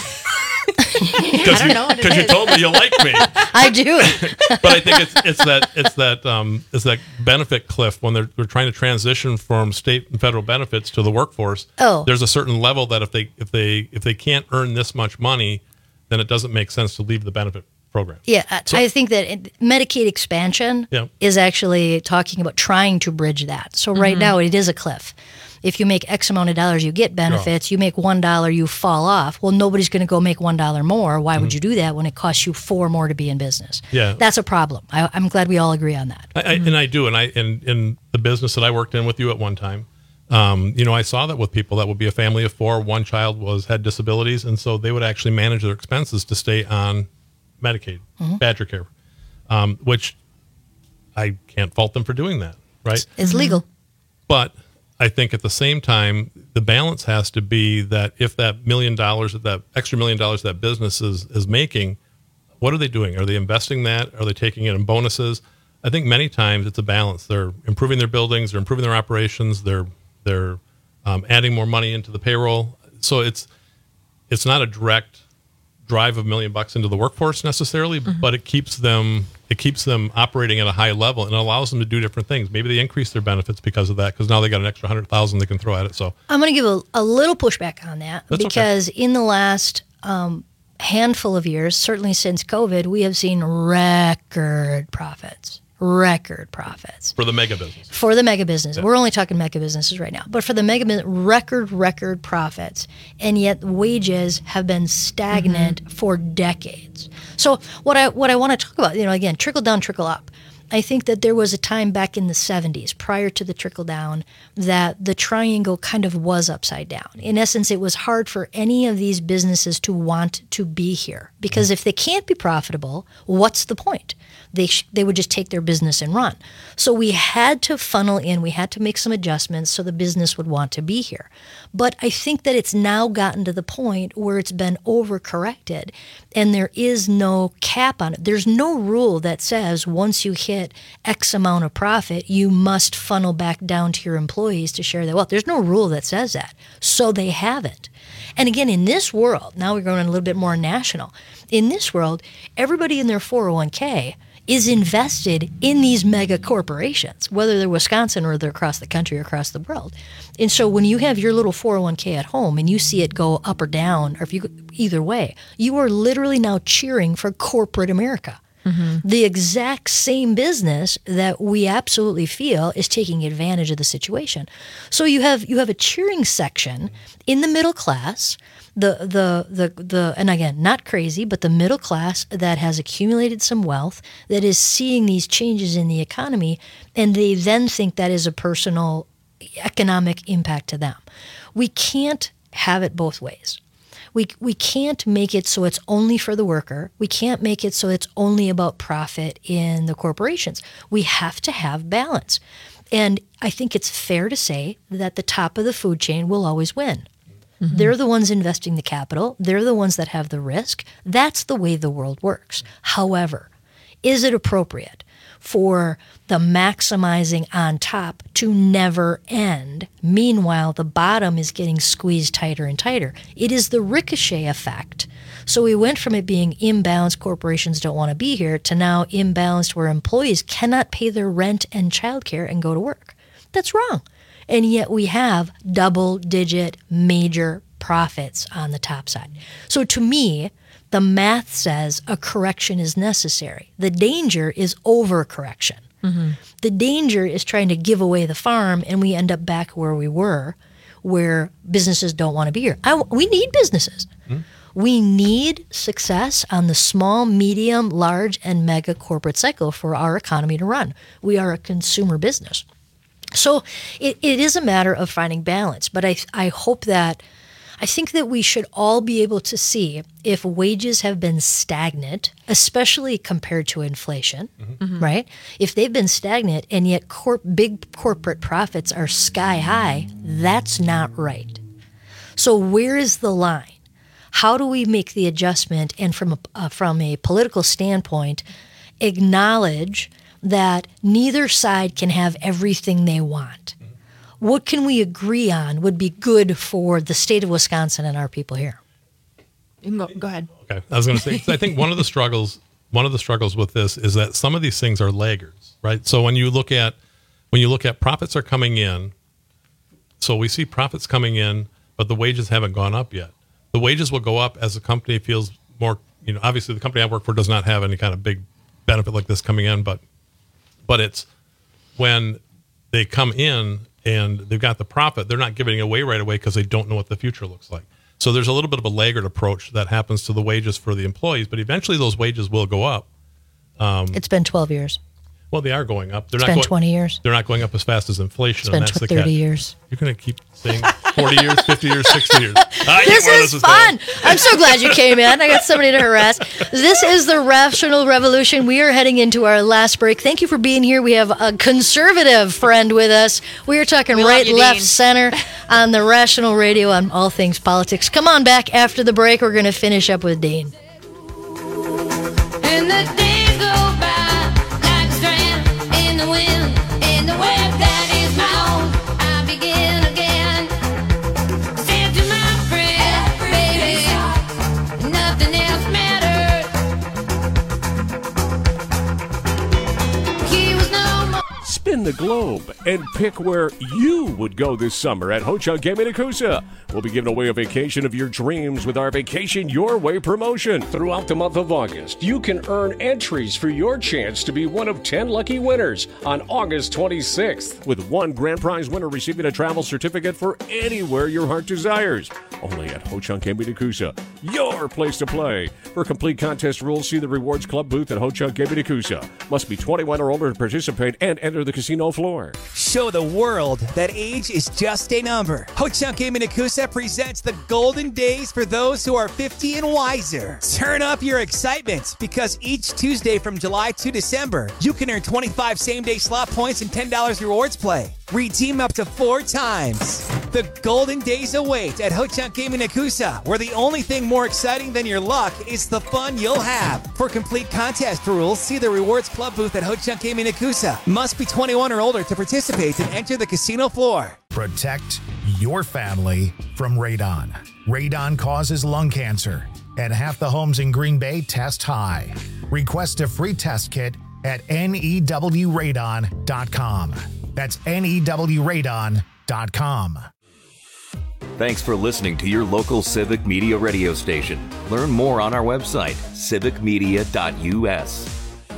Because you told me you like me. I do. But I think it's that benefit cliff when they're trying to transition from state and federal benefits to the workforce. Oh. There's a certain level that if they can't earn this much money, then it doesn't make sense to leave the benefit program. Yeah, I think that Medicaid expansion is actually talking about trying to bridge that. So right now it is a cliff. If you make X amount of dollars, you get benefits. You make $1, you fall off. Well, nobody's going to go make $1 more. Why would you do that when it costs you $4 more to be in business? Yeah, that's a problem. I'm glad we all agree on that. And I do. And in the business that I worked in with you at one time, you know, I saw that with people that would be a family of four. One child had disabilities, and so they would actually manage their expenses to stay on Medicaid, Badger Care, which I can't fault them for doing that. Right? It's legal, but I think at the same time, the balance has to be that if that $1 million, that extra $1 million that business is making, what are they doing? Are they investing that? Are they taking it in bonuses? I think many times it's a balance. They're improving their buildings, they're improving their operations, they're adding more money into the payroll. So it's not a direct drive of $1 million into the workforce necessarily, but it keeps them operating at a high level, and it allows them to do different things. Maybe they increase their benefits because of that, because now they got an extra $100,000 they can throw at it. So I'm going to give a little pushback on that. That's because in the last handful of years, certainly since COVID, we have seen record profits. For the mega business. For the mega business. Yeah. We're only talking mega businesses right now. But for the mega business, record profits. And yet wages have been stagnant for decades. So what I want to talk about, you know, again, trickle down, trickle up. I think that there was a time back in the 70s, prior to the trickle down, that the triangle kind of was upside down. In essence, it was hard for any of these businesses to want to be here. Because if they can't be profitable, what's the point? They would just take their business and run. So we had to funnel in, we had to make some adjustments so the business would want to be here. But I think that it's now gotten to the point where it's been overcorrected and there is no cap on it. There's no rule that says once you hit X amount of profit, you must funnel back down to your employees to share that wealth. There's no rule that says that. So they haven't. And again, in this world, now we're going a little bit more national. In this world, everybody in their 401k is invested in these mega corporations, whether they're Wisconsin or they're across the country or across the world. And so when you have your little 401k at home and you see it go up or down, or if you either way, you are literally now cheering for corporate America. The exact same business that we absolutely feel is taking advantage of the situation. So you have a cheering section in the middle class, the and again, not crazy, but the middle class that has accumulated some wealth, that is seeing these changes in the economy, and they then think that is a personal economic impact to them. We can't have it both ways. We can't make it so it's only for the worker. We can't make it so it's only about profit in the corporations. We have to have balance. And I think it's fair to say that the top of the food chain will always win. They're the ones investing the capital. They're the ones that have the risk. That's the way the world works. However, is it appropriate for the maximizing on top to never end? Meanwhile, the bottom is getting squeezed tighter and tighter. It is the ricochet effect. So we went from it being imbalanced, corporations don't want to be here, to now imbalanced where employees cannot pay their rent and childcare and go to work. That's wrong. And yet we have double-digit major profits on the top side. So to me, the math says a correction is necessary. The danger is overcorrection. The danger is trying to give away the farm, and we end up back where we were, where businesses don't want to be here. We need businesses. We need success on the small, medium, large, and mega corporate cycle for our economy to run. We are a consumer business. So it is a matter of finding balance. But I think that we should all be able to see if wages have been stagnant, especially compared to inflation, right? If they've been stagnant and yet big corporate profits are sky high, that's not right. So where is the line? How do we make the adjustment and from a political standpoint acknowledge that neither side can have everything they want? What can we agree on would be good for the state of Wisconsin and our people here? Go ahead. Okay, I was going to say, I think one of the struggles with this is that some of these things are laggards, right? So when you look at profits are coming in, so we see profits coming in, but the wages haven't gone up yet. The wages will go up as the company feels more, obviously the company I work for does not have any kind of big benefit like this coming in, but it's when they come in and they've got the profit, they're not giving it away right away because they don't know what the future looks like. So there's a little bit of a laggard approach that happens to the wages for the employees, but eventually those wages will go up. It's been 12 years. Well, they are going up. It's been 20 years. They're not going up as fast as inflation. It's been 30 years. You're going to keep saying 40 years, 50 years, 60 years. This is fun. I'm so glad you came in. I got somebody to harass. This is the Rational Revolution. We are heading into our last break. Thank you for being here. We have a conservative friend with us. We are talking right, left, Dean. Center on the Rational Radio on all things politics. Come on back after the break. We're going to finish up with Dean. And the days go by like a strand in the wind, in the web that is my own. I begin again. Said to my friend, baby, nothing else mattered. He was no more. Spin the globe and pick where you would go this summer at Ho-Chunk Game in Nakusa. We'll be giving away a vacation of your dreams with our Vacation Your Way promotion. Throughout the month of August, you can earn entries for your chance to be one of 10 lucky winners on August 26th, with one grand prize winner receiving a travel certificate for anywhere your heart desires. Only at Ho-Chunk Game in Nakusa, your place to play. For complete contest rules, see the Rewards Club booth at Ho-Chunk Game in Nakusa. Must be 21 or older to participate and enter the casino floor. Show the world that age is just a number. Ho-Chunk Game in Nakusa presents the golden days for those who are 50 and wiser. Turn up your excitement because each Tuesday from July to December, you can earn 25 same-day slot points and $10 rewards play. Redeem up to 4 times. The golden days await at Ho-Chunk Game in Nakusa, where the only thing more exciting than your luck is the fun you'll have. For complete contest rules, see the Rewards Club booth at Ho-Chunk Game in Nakusa. Must be 21 or older to participate and enter the casino floor. Protect your family from radon. Radon causes lung cancer, and half the homes in Green Bay test high. Request a free test kit at newradon.com. That's newradon.com. Thanks for listening to your local Civic Media radio station. Learn more on our website, civicmedia.us.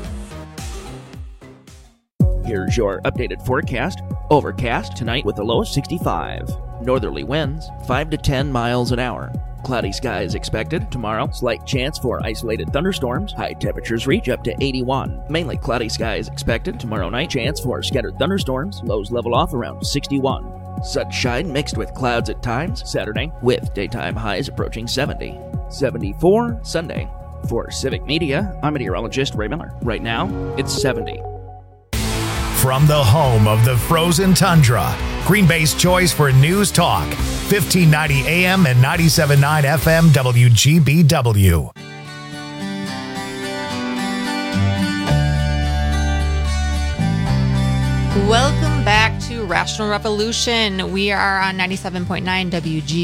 Here's your updated forecast. Overcast tonight with a low of 65. Northerly winds 5 to 10 miles an hour. Cloudy skies expected tomorrow. Slight chance for isolated thunderstorms. High temperatures reach up to 81. Mainly cloudy skies expected tomorrow night. Chance for scattered thunderstorms. Lows level off around 61. Sunshine mixed with clouds at times Saturday, with daytime highs approaching 70. 74 Sunday. For Civic Media, I'm meteorologist Ray Miller. Right now, it's 70. From the home of the frozen tundra, Green Bay's choice for news talk, 1590 AM and 97.9 FM WGBW. Welcome back to Rational Revolution. We are on 97.9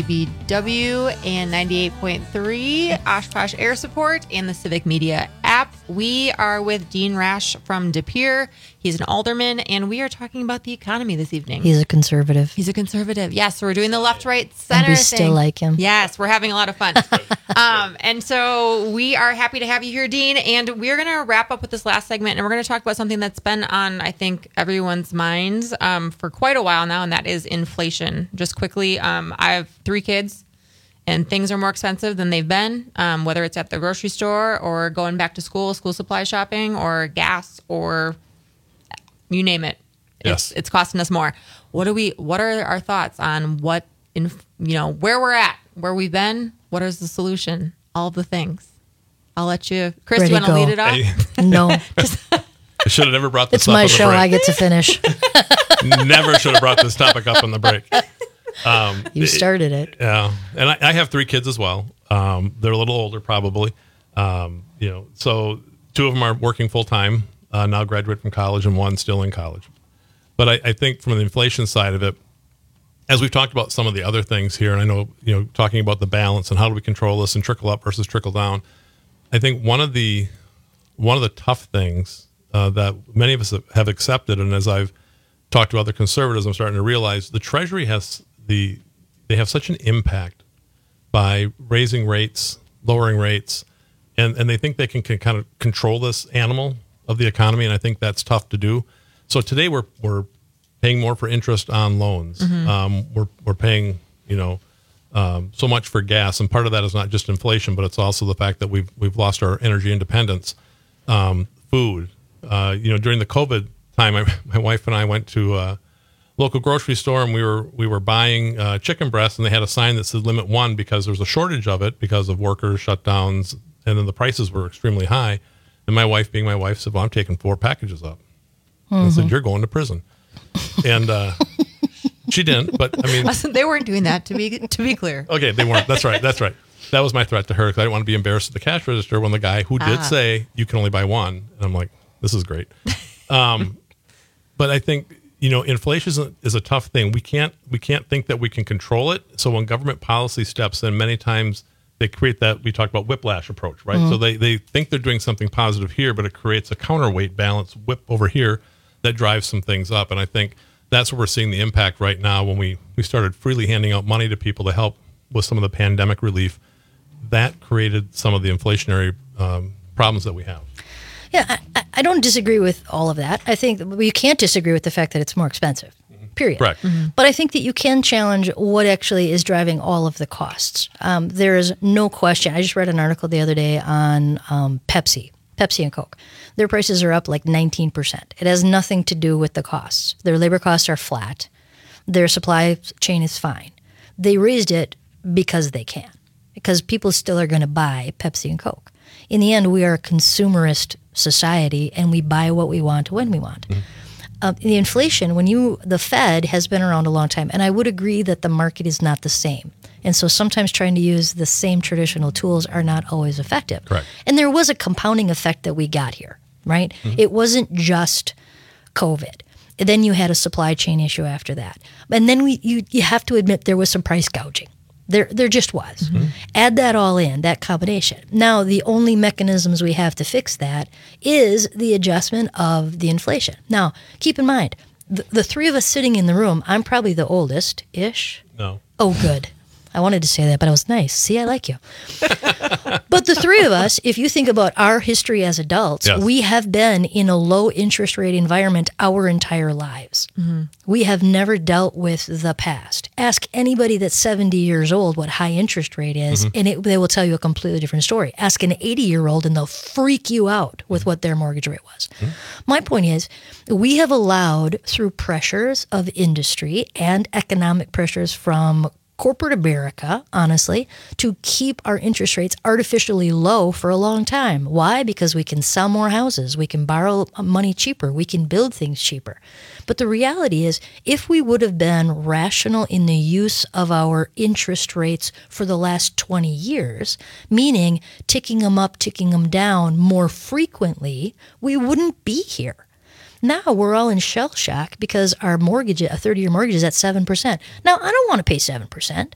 WGBW and 98.3 Oshkosh Air Support and the Civic Media app. We are with Dean Rash from De Pere. He's an alderman, and we are talking about the economy this evening. He's a conservative. He's a conservative. Yes, so we're doing the left, right, center and we thing. still like him. Yes, we're having a lot of fun. And so we are happy to have you here, Dean. And we're going to wrap up with this last segment, and we're going to talk about something that's been on, I think, everyone's minds for quite a while now, and that is inflation. Just quickly, I have 3 kids, and things are more expensive than they've been, whether it's at the grocery store or going back to school supply shopping, or gas, or you name it. Yes. It's costing us more. What are our thoughts on where we're at, where we've been? What is the solution? All the things. I'll let you, Chris, Ready you want to go. lead it off? No. I should have never brought this It's up my on the show. break. I get to finish. Never should have brought this topic up on the break. You started it. Yeah, and I have 3 kids as well. They're a little older, probably. So 2 of them are working full time now, graduate from college, and 1 still in college. But I think from the inflation side of it, as we've talked about some of the other things here, and I know talking about the balance and how do we control this and trickle up versus trickle down. I think one of the tough things that many of us have accepted, and as I've talked to other conservatives, I'm starting to realize the Treasury they have such an impact by raising rates, lowering rates, and they think they can kind of control this animal of the economy, and I think that's tough to do. So today we're paying more for interest on loans. Mm-hmm. We're paying so much for gas, and part of that is not just inflation, but it's also the fact that we've lost our energy independence. Food, during the COVID time, my wife and I went to a local grocery store, and we were buying chicken breasts, and they had a sign that said limit 1 because there was a shortage of it because of workers shutdowns, and then the prices were extremely high. And my wife, being my wife, said, "Well, I'm taking 4 packages up." And I said, "You're going to prison." And she didn't, but I mean, they weren't doing that, to be clear. Okay, they weren't. That's right. That was my threat to her, because I didn't want to be embarrassed at the cash register when the guy who did say you can only buy 1, and I'm like, this is great. But I think inflation is a tough thing. We can't think that we can control it. So when government policy steps in, many times they create that, we talk about whiplash approach, right? Mm-hmm. So they think they're doing something positive here, but it creates a counterweight balance whip over here that drives some things up. And I think that's where we're seeing the impact right now when we started freely handing out money to people to help with some of the pandemic relief. That created some of the inflationary problems that we have. Yeah, I don't disagree with all of that. I think you can't disagree with the fact that it's more expensive, period. Correct. Mm-hmm. But I think that you can challenge what actually is driving all of the costs. There is no question. I just read an article the other day on Pepsi and Coke. Their prices are up like 19%. It has nothing to do with the costs. Their labor costs are flat. Their supply chain is fine. They raised it because they can, because people still are going to buy Pepsi and Coke. In the end, we are a consumerist society, and we buy what we want when we want. The inflation, the Fed has been around a long time, and I would agree that the market is not the same. And so sometimes trying to use the same traditional tools are not always effective. Correct. And there was a compounding effect that we got here, right? Mm-hmm. It wasn't just COVID. Then you had a supply chain issue after that. And then you have to admit there was some price gouging. There just was. Add that all in, that combination. Now, the only mechanisms we have to fix that is the adjustment of the inflation. Now, keep in mind, the three of us sitting in the room, I'm probably the oldest-ish. No. Oh, good. I wanted to say that, but I was nice. See, I like you. But the three of us, if you think about our history as adults, Yes. we have been in a low interest rate environment our entire lives. We have never dealt with the past. Ask anybody that's 70 years old what high interest rate is, and they will tell you a completely different story. Ask an 80-year-old, and they'll freak you out with what their mortgage rate was. My point is, we have allowed, through pressures of industry and economic pressures from corporate America, honestly, to keep our interest rates artificially low for a long time. Why? Because we can sell more houses, we can borrow money cheaper, we can build things cheaper. But the reality is, if we would have been rational in the use of our interest rates for the last 20 years, meaning ticking them up, ticking them down more frequently, we wouldn't be here. Now we're all in shell shock because our mortgage, a 30-year mortgage, is at 7%. Now, I don't want to pay 7%.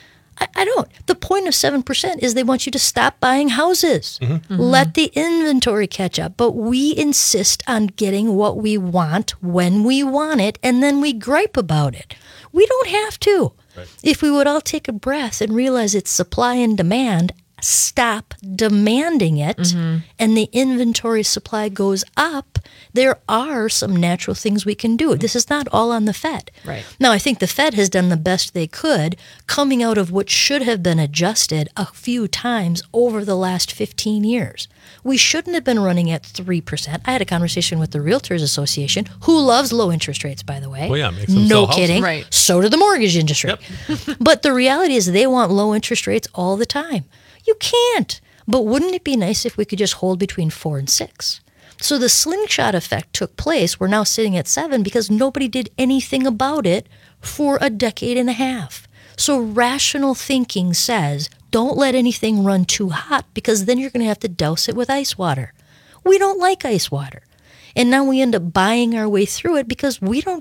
I don't. The point of 7% is they want you to stop buying houses. Let the inventory catch up. But we insist on getting what we want when we want it, and then we gripe about it. We don't have to. If we would all take a breath and realize it's supply and demand, stop demanding it, and the inventory supply goes up, there are some natural things we can do. This is not all on the Fed. Now, I think the Fed has done the best they could coming out of what should have been adjusted a few times over the last 15 years. We shouldn't have been running at 3%. I had a conversation with the Realtors Association, who loves low interest rates, by the way. Well, yeah, makes them no sell kidding. houses. So do the mortgage industry. But the reality is they want low interest rates all the time. You can't. But wouldn't it be nice if we could just hold between 4 and 6? So the slingshot effect took place. We're now sitting at 7 because nobody did anything about it for a decade and a half. So rational thinking says, don't let anything run too hot because then you're going to have to douse it with ice water. We don't like ice water. And now we end up buying our way through it because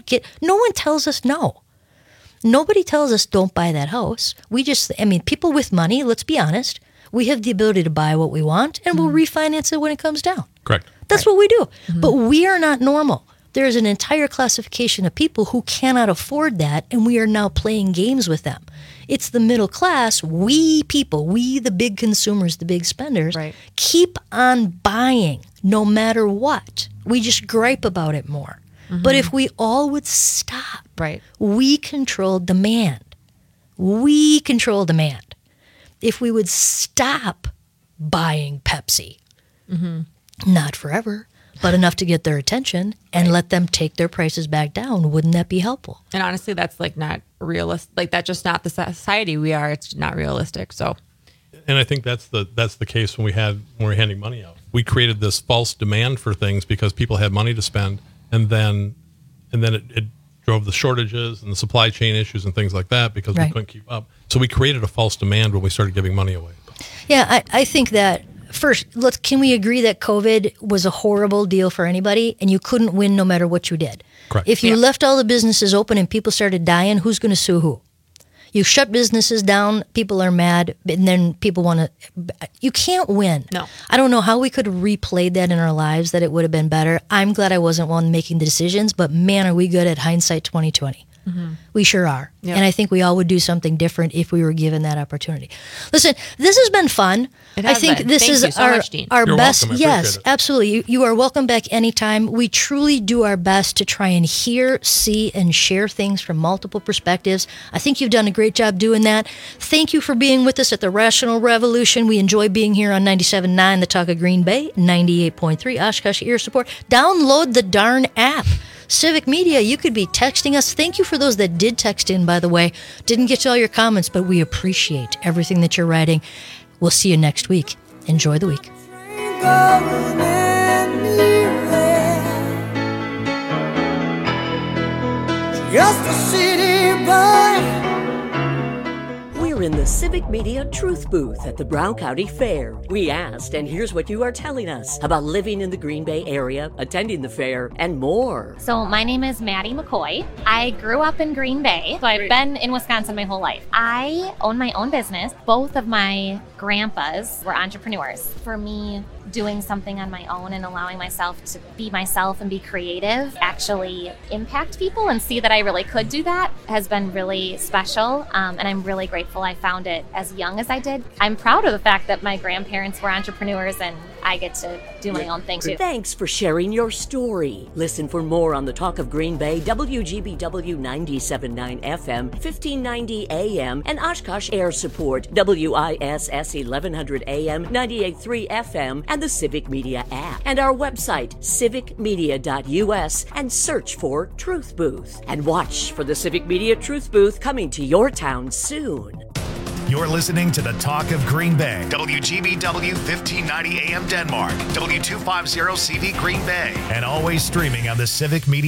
no one tells us no. Nobody tells us don't buy that house. People with money, let's be honest, we have the ability to buy what we want and we'll refinance it when it comes down. Correct. That's what we do. But we are not normal. There is an entire classification of people who cannot afford that, and we are now playing games with them. It's the middle class, we the big consumers, the big spenders, keep on buying no matter what. We just gripe about it more. But if we all would stop, we control demand. We control demand. If we would stop buying Pepsi, not forever, but enough to get their attention and let them take their prices back down, wouldn't that be helpful? And honestly, that's not realistic. That's just not the society we are. It's not realistic. So, and I think that's the case when we're handing money out. We created this false demand for things because people had money to spend, and then it drove the shortages and the supply chain issues and things like that because we couldn't keep up. So we created a false demand when we started giving money away. Yeah, I think that first, can we agree that COVID was a horrible deal for anybody and you couldn't win no matter what you did? Correct. If you left all the businesses open and people started dying, who's going to sue who? You shut businesses down, people are mad, and then people want to... You can't win. No. I don't know how we could have replayed that in our lives that it would have been better. I'm glad I wasn't one making the decisions, but man, are we good at hindsight 2020. We sure are. Yep. And I think we all would do something different if we were given that opportunity. Listen, this has been fun. It I has think been. this Thank is you so much, Dean. our You're best. welcome. I Yes, appreciate it. absolutely. You are welcome back anytime. We truly do our best to try and hear, see, and share things from multiple perspectives. I think you've done a great job doing that. Thank you for being with us at the Rational Revolution. We enjoy being here on 97.9 The Talk of Green Bay, 98.3 Oshkosh Ear Support. Download the darn app. Civic Media, you could be texting us. Thank you for those that did text in, by the way. Didn't get to all your comments, but we appreciate everything that you're writing. We'll see you next week. Enjoy the week. Just a city boy. We're We're in the Civic Media Truth Booth at the Brown County Fair. We asked, and here's what you are telling us about living in the Green Bay area, attending the fair, and more. So my name is Maddie McCoy. I grew up in Green Bay, so I've been in Wisconsin my whole life. I own my own business. Both of my grandpas were entrepreneurs. For me, doing something on my own and allowing myself to be myself and be creative, actually impact people and see that I really could do that has been really special. And I'm really grateful I found it as young as I did. I'm proud of the fact that my grandparents were entrepreneurs and I get to do my own thing too. Thanks for sharing your story. Listen for more on the Talk of Green Bay, WGBW 97.9 FM, 1590 AM, and Oshkosh Air Support, WISS 1100 AM, 98.3 FM, and the Civic Media app. And our website, civicmedia.us, and search for Truth Booth. And watch for the Civic Media Truth Booth coming to your town soon. You're listening to the Talk of Green Bay, WGBW 1590 AM Denmark, W250 CV Green Bay, and always streaming on the Civic Media